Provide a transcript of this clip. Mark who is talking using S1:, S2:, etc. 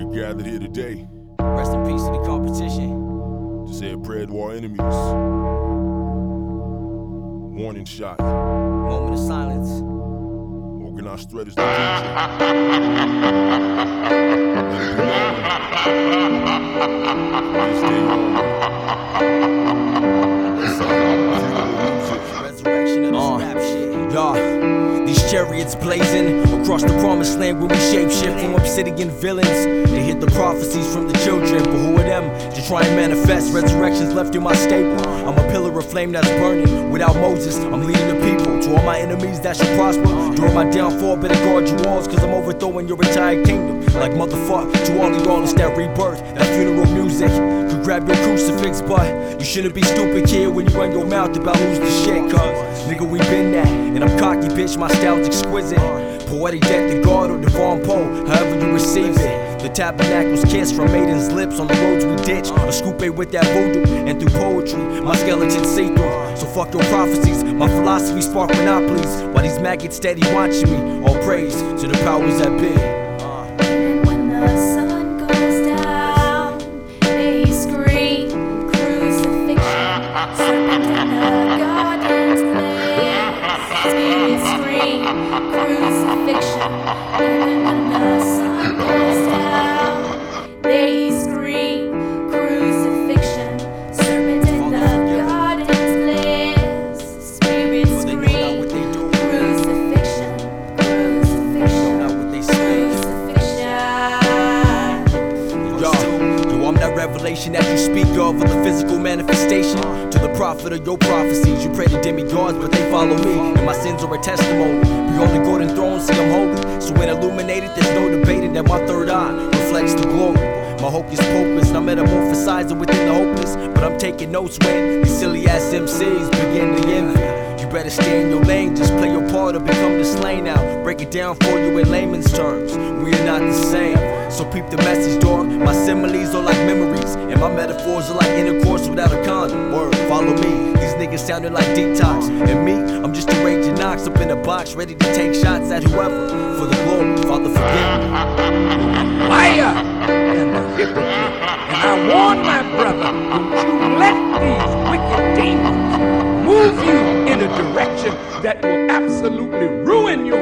S1: gathered here today
S2: Rest in peace to the competition.
S1: to say a prayer to our enemies. Warning shot.
S2: Moment of silence.
S1: Organized threat is the future. Let it be known. This day only.
S2: Resurrection of this rap shit. These chariots blazing across the promised land where we shapeshift from obsidian villains. They hit the prophecies from the children, but who are them to try and manifest resurrections left in my stable? I'm a pillar of flame that's burning. Without Moses, I'm leading the people. To all my enemies that should prosper during my downfall, better guard your walls, cause I'm overthrowing your entire kingdom. Like motherfucker, to all the lawless that rebirth, that funeral music. Could grab your crucifix, but you shouldn't be stupid, kid, when you run your mouth about who's the shit. Cause nigga, we been that, and I'm cocky, bitch, my style's exquisite. Poetic death to God or Devon Poe, however you receive it. The tabernacle's kiss from maiden's lips on the roads we ditch. A scoop A with that voodoo, and through poetry, my skeleton see through. So fuck your prophecies, my philosophy spark monopolies. While these maggots steady watching me, all praise to the powers that be.
S3: And when the sun goes down, they scream crucifixion. Serpent in the garden's place, spirits scream crucifixion. And when the sun goes down, they scream crucifixion. Serpent in the garden's place, spirits scream crucifixion.
S2: I'm that revelation that you speak of the physical manifestation. To the prophet of your prophecies, you pray to demigods, but they follow me, and my sins are a testimony. Beyond the golden throne, see I'm holy. So when illuminated, there's no debating that my third eye reflects the glory. My hocus pocus, and I'm metamorphosizing within the hopeless. But I'm taking notes when these silly ass MCs begin to envy. You better stay in your lane, just play your part or become the slain now. Break it down for you in layman's terms. We are not the same, so peep the message, dog. My similes are like memories, and my metaphors are like intercourse without a condom. Word, follow me. These niggas sounding like detox, and me, I'm just a raging Knox up in a box, ready to take shots at whoever. For the glory, Father, forgive me.
S4: Liar and a hypocrite. And I warn my brother, don't you let these wicked demons move you in a direction that will absolutely ruin your